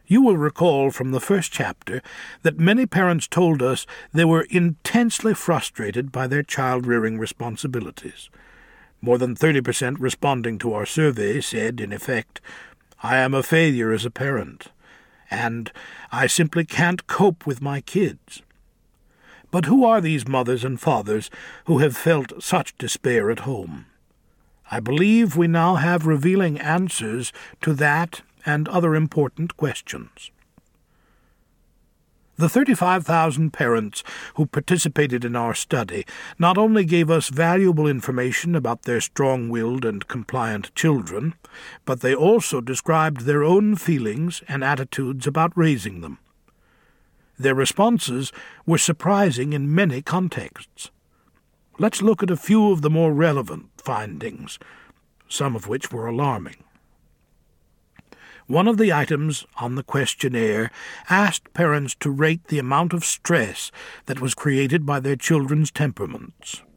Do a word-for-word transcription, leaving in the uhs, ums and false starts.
You will recall from the first chapter that many parents told us they were intensely frustrated by their child-rearing responsibilities. More than thirty percent responding to our survey said, in effect, "I am a failure as a parent," and "I simply can't cope with my kids." But who are these mothers and fathers who have felt such despair at home? I believe we now have revealing answers to that and other important questions. The thirty-five thousand parents who participated in our study not only gave us valuable information about their strong-willed and compliant children, but they also described their own feelings and attitudes about raising them. Their responses were surprising in many contexts. Let's look at a few of the more relevant findings, some of which were alarming. One of the items on the questionnaire asked parents to rate the amount of stress that was created by their children's temperaments.